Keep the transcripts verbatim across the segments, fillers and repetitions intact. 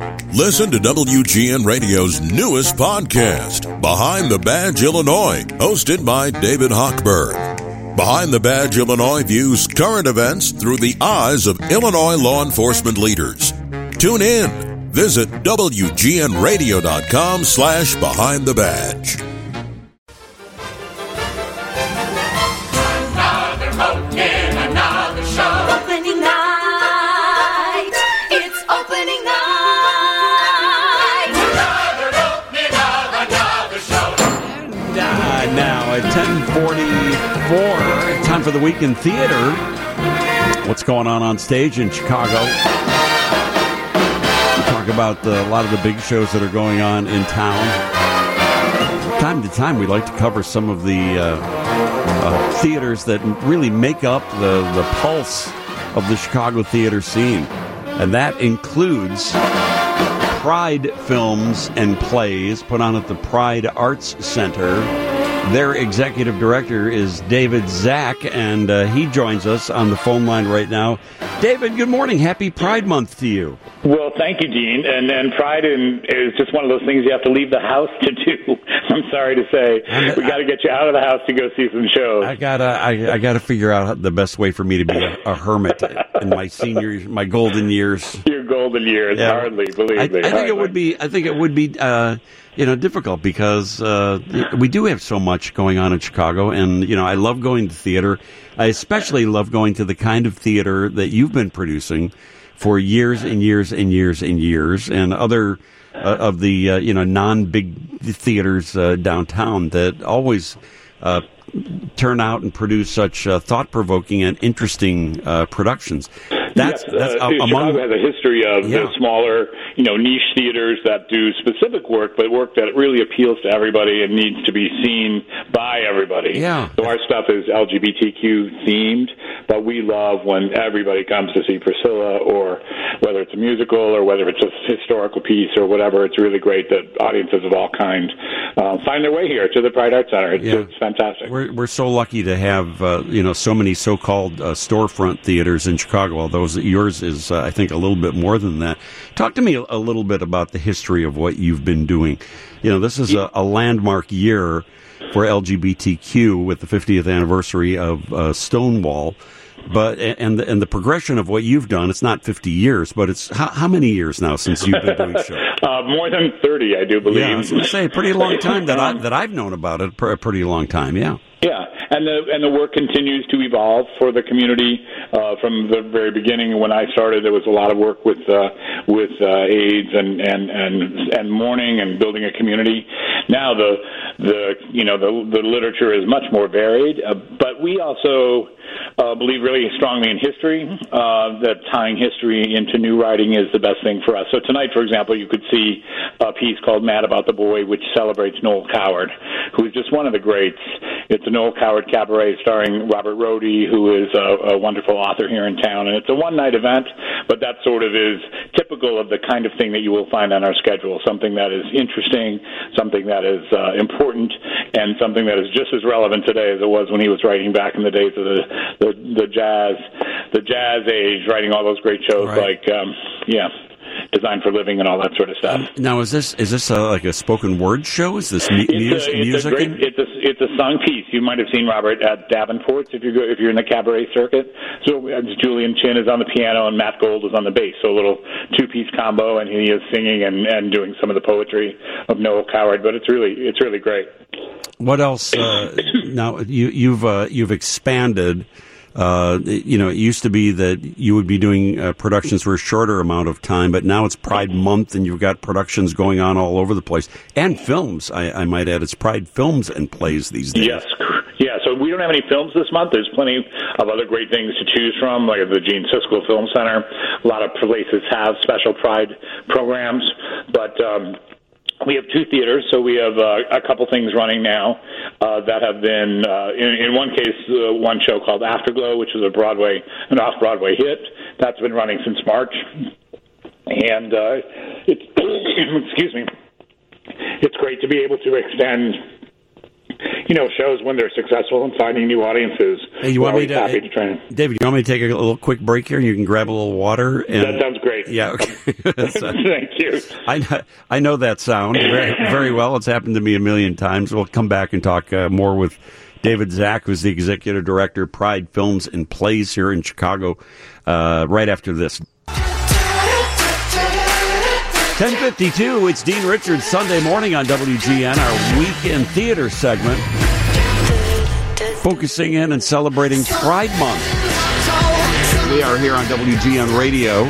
Listen to W G N Radio's newest podcast, Behind the Badge Illinois, hosted by David Hochberg. Behind the Badge Illinois views current events through the eyes of Illinois law enforcement leaders. Tune in. Visit W G N radio dot com slash behind the badge. Another moat in another show. Opening night. It's opening night. Another opening of another show. And uh, now at ten forty-four, time for the Week in Theater. What's going on on stage in Chicago? We talk about the, a lot of the big shows that are going on in town. From time to time, we like to cover some of the uh, uh, theaters that really make up the, the pulse of the Chicago theater scene. And that includes Pride Films and Plays put on at the Pride Arts Center. Their executive director is David Zak, and uh, he joins us on the phone line right now. David, good morning. Happy Pride Month to you. Well, thank you, Gene. And and Pride in, is just one of those things you have to leave the house to do. I'm sorry to say, we got to get you out of the house to go see some shows. I gotta, I, I gotta figure out the best way for me to be a, a hermit in my senior, my golden years. Your golden years, Yeah. hardly, believe I, me. I think hardly. it would be. I think it would be. Uh, you know, difficult because uh, we do have so much going on in Chicago, and you know, I love going to theater. I especially love going to the kind of theater that you've been producing for years and years and years and years, and other uh, of the uh, you know non-big theaters uh, downtown that always uh, turn out and produce such uh, thought-provoking and interesting uh, productions. That's yes, that's uh, uh, see, among. Chicago has a history of Yeah. the smaller, you know, niche theaters that do specific work, but work that really appeals to everybody and needs to be seen by everybody. Yeah. So our stuff is L G B T Q themed, but we love when everybody comes to see Priscilla, or whether it's a musical or whether it's a historical piece or whatever. It's really great that audiences of all kind uh, find their way here to the Pride Arts Center. It's, Yeah. it's fantastic. We're we're so lucky to have uh, you know so many so-called uh, storefront theaters in Chicago. Although yours is, uh, I think, a little bit more than that. Talk to me a, a little bit about the history of what you've been doing. You know, this is a, a landmark year for L G B T Q with the fiftieth anniversary of uh, Stonewall. But and the, and the progression of what you've done, it's not fifty years, but it's how, how many years now since you've been doing shows? uh, more than thirty, I do believe. Yeah, I was going to say a pretty long time that I that I've known about it. A pretty long time, yeah. Yeah, and the and the work continues to evolve for the community. Uh, from the very beginning, when I started, there was a lot of work with uh, with uh, AIDS and, and, and and mourning and building a community. Now the the you know the the literature is much more varied, uh, but we also uh, believe really strongly in history. Uh, that tying history into new writing is the best thing for us. So tonight, for example, you could see a piece called "Mad About the Boy," which celebrates Noel Coward, who is just one of the greats. It's a Noel Coward cabaret starring Robert Rohde, who is a, a wonderful author here in town, and it's a one-night event, but that sort of is typical of the kind of thing that you will find on our schedule, something that is interesting, something that is uh, important, and something that is just as relevant today as it was when he was writing back in the days of the, the, the jazz the jazz age, writing all those great shows Right. like, um, yeah, Design for Living and all that sort of stuff. Now, is this is this a, like a spoken word show? Is this mu- It's mus- a, it's music? a great, it's a it's a sung piece. You might have seen Robert at Davenport's if you go if you're in the cabaret circuit. So uh, Julian Chin is on the piano and Matt Gold is on the bass. So a little two piece combo, and he is singing and, and doing some of the poetry of Noel Coward. But it's really it's really great. What else? Uh, now you, you've uh, you've expanded. Uh, you know, it used to be that you would be doing uh, productions for a shorter amount of time, but now it's Pride Month, and you've got productions going on all over the place, and films. I, I might add, it's Pride Films and Plays these days. Yes, yeah. So we don't have any films this month. There's plenty of other great things to choose from, like at the Gene Siskel Film Center. A lot of places have special Pride programs, but. Um, We have two theaters, so we have uh, a couple things running now uh, that have been, uh, in, in one case, uh, one show called Afterglow, which is a Broadway, an off-Broadway hit. That's been running since March. And uh, it's, excuse me, it's great to be able to extend you know, shows when they're successful and finding new audiences. Hey, you want me to, happy to try and, David? You want me to take a little quick break here? You can grab a little water. And, that sounds great. Yeah. Okay. so, Thank you. I know, I know that sound very, very well. It's happened to me a million times. We'll come back and talk uh, more with David Zak, who's the executive director, Pride Films and Plays here in Chicago, uh, right after this. ten fifty-two, it's Dean Richards, Sunday morning on W G N, our weekend theater segment, focusing in and celebrating Pride Month. We are here on W G N Radio,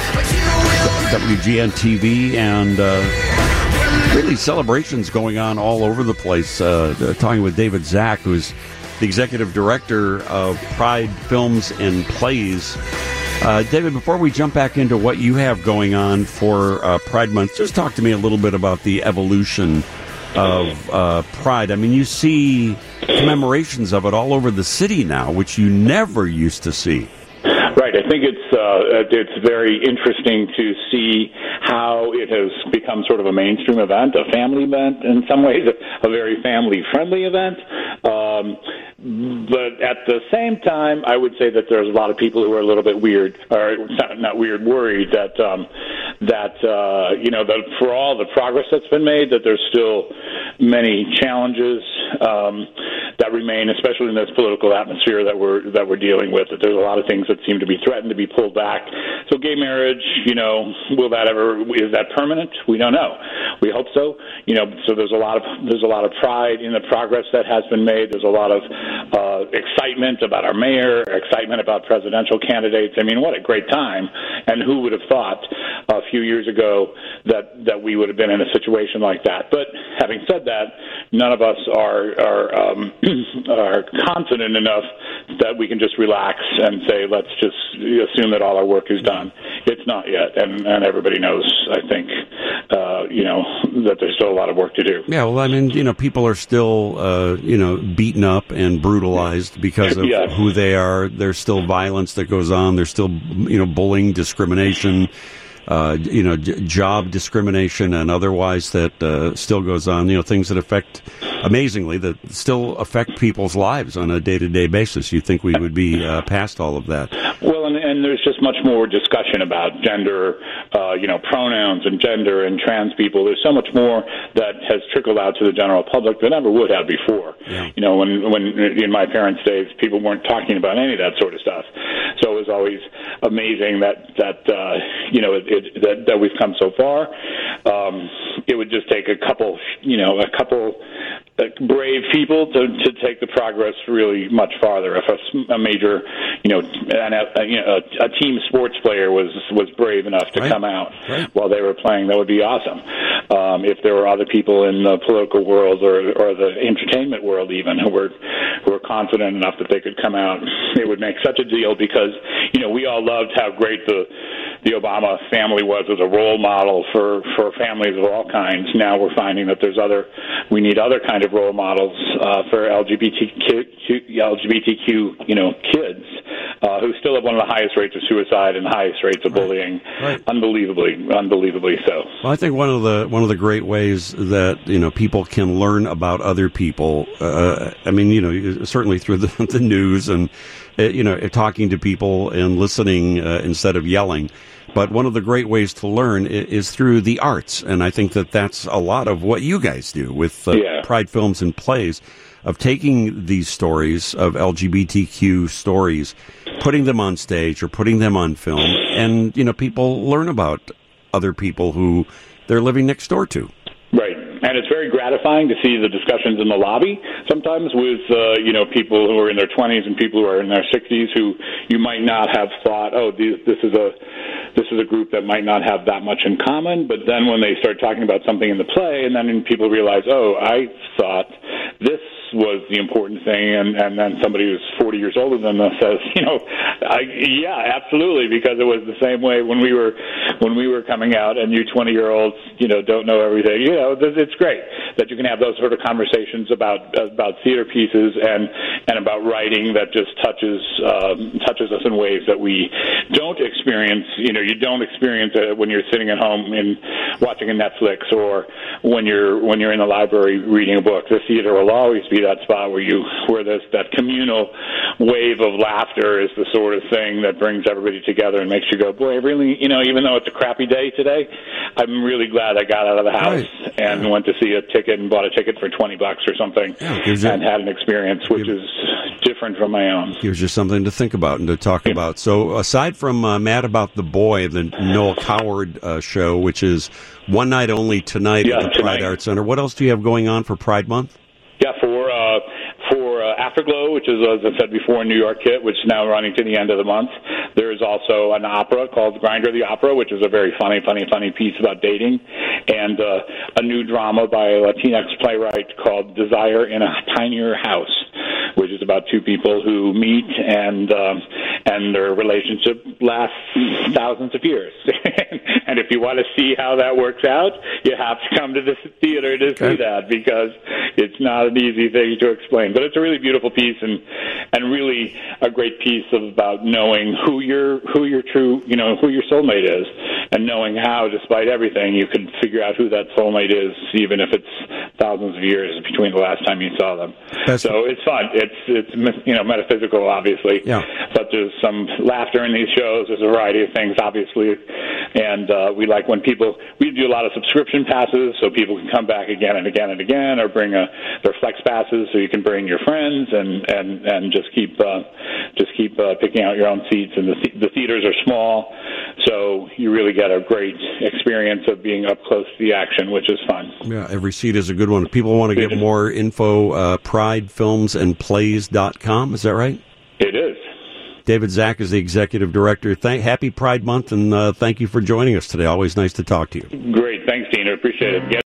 W G N T V, and uh, really celebrations going on all over the place. Uh, talking with David Zak, who's the executive director of Pride Films and Plays. Uh, David, before we jump back into what you have going on for uh, Pride Month, just talk to me a little bit about the evolution of uh, Pride. I mean, you see commemorations of it all over the city now, which you never used to see. Right. I think it's uh, it's very interesting to see how it has become sort of a mainstream event, a family event, in some ways, a, a very family-friendly event. Um, but at the same time, I would say that there's a lot of people who are a little bit weird, or not weird, worried that um, that uh, you know that for all the progress that's been made, that there's still many challenges um, that remain, especially in this political atmosphere that we're that we're dealing with. That there's a lot of things that seem to be threatened to be pulled back. So, gay marriage, you know, will that ever is that permanent? We don't know. We hope so. You know, so there's a lot of there's a lot of pride in the progress that has been made. There's a lot of uh, excitement about our mayor, excitement about presidential candidates. I mean, what a great time! And who would have thought a few years ago that that we would have been in a situation like that? But having said that, none of us are are um, are confident enough that we can just relax and say, let's just assume that all our work is done. It's not yet, and, and everybody knows, I think, uh, you know, that there's still a lot of work to do. Yeah, well, I mean, you know, people are still, uh, you know, beaten up and brutalized because of yes. who they are. There's still violence that goes on. There's still, you know, bullying, discrimination, uh, you know, j- job discrimination and otherwise that uh, still goes on. You know, things that affect, amazingly, that still affect people's lives on a day-to-day basis. You'd think we would be uh, past all of that. Well, and, and there's just much more discussion about gender, uh, you know, pronouns and gender and trans people. There's so much more that has trickled out to the general public than ever would have before. Yeah. You know, when when in my parents' days, people weren't talking about any of that sort of stuff. So it was always amazing that that uh, you know it, it, that that we've come so far. Um, it would just take a couple, you know, a couple. brave people to to take the progress really much farther. If a, a major, you know, an, a, you know, a, a team sports player was was brave enough to right. come out right. while they were playing, that would be awesome. Um, if there were other people in the political world or or the entertainment world even who were who were confident enough that they could come out, it would make such a deal because you know we all loved how great the the Obama family was as a role model for, for families of all kinds. Now we're finding that there's other, we need other kind of role models uh, for L G B T Q, L G B T Q, you know, kids uh, who still have one of the highest rates of suicide and highest rates of right. bullying. Right. Unbelievably, unbelievably so. Well, I think one of the one of the great ways that you know people can learn about other people. Uh, I mean, you know, certainly through the, the news and uh, you know talking to people and listening uh, instead of yelling. But one of the great ways to learn is through the arts, and I think that that's a lot of what you guys do with uh, yeah. Pride Films and Plays, of taking these stories of L G B T Q stories, putting them on stage or putting them on film, and you know people learn about other people who they're living next door to. Right. And it's very gratifying to see the discussions in the lobby sometimes with, uh, you know, people who are in their twenties and people who are in their sixties who you might not have thought, oh, these, this is a this is a group that might not have that much in common. But then when they start talking about something in the play and then people realize, oh, I thought this was the important thing, and, and then somebody who's forty years older than us says, you know, I, yeah, absolutely, because it was the same way when we were when we were coming out, and you twenty-year-olds, you know, don't know everything. You know, it's great that you can have those sort of conversations about about theater pieces and and about writing that just touches um, touches us in ways that we don't experience. You know, you don't experience it when you're sitting at home in watching a Netflix or when you're when you're in the library reading a book. The theater will always be that spot where you where there's that communal wave of laughter is the sort of thing that brings everybody together and makes you go, boy, I really, you know, even though it's a crappy day today, I'm really glad I got out of the house right. and yeah. went to see a ticket and bought a ticket for twenty bucks or something yeah, and had an experience which is different from my own. Gives you something to think about and to talk yeah. about. So aside from uh, Mad About the Boy, the Noel Coward uh, show, which is one night only tonight yeah, at the tonight. Pride Arts Center, what else do you have going on for Pride Month? Yeah, for uh, for uh, Afterglow, which is, as I said before, New York Hit, which is now running to the end of the month. There is also an opera called Grinder the Opera, which is a very funny, funny, funny piece about dating, and uh, a new drama by a Latinx playwright called Desire in a Tinier House, which is about two people who meet and um, and their relationship lasts thousands of years. And if you want to see how that works out, you have to come to the theater to see that, because it's not an easy thing to explain. But it's a really beautiful piece, and and really a great piece of about knowing who your who your true you know who your soulmate is, and knowing how, despite everything, you can figure out who that soulmate is, even if it's thousands of years between the last time you saw them. That's so it's fun. It's it's you know metaphysical, obviously. Yeah. But there's some laughter in these shows. There's a variety of things, obviously, and uh, we like when people we do a lot of subscription passes, so people can come back again and again and again, or bring a, their flex passes, so you can bring your friends and and and just keep uh, just keep uh, picking out your own seats. And the the theaters are small, so you really get a great experience of being up close to the action, which is fun. Yeah, every seat is a good one. If people want to get more info, uh, pride films and plays dot com, is that right? It is. David Zak is the executive director. Thank, happy Pride Month, and uh, thank you for joining us today. Always nice to talk to you. Great. Thanks, Dean. I appreciate it. Get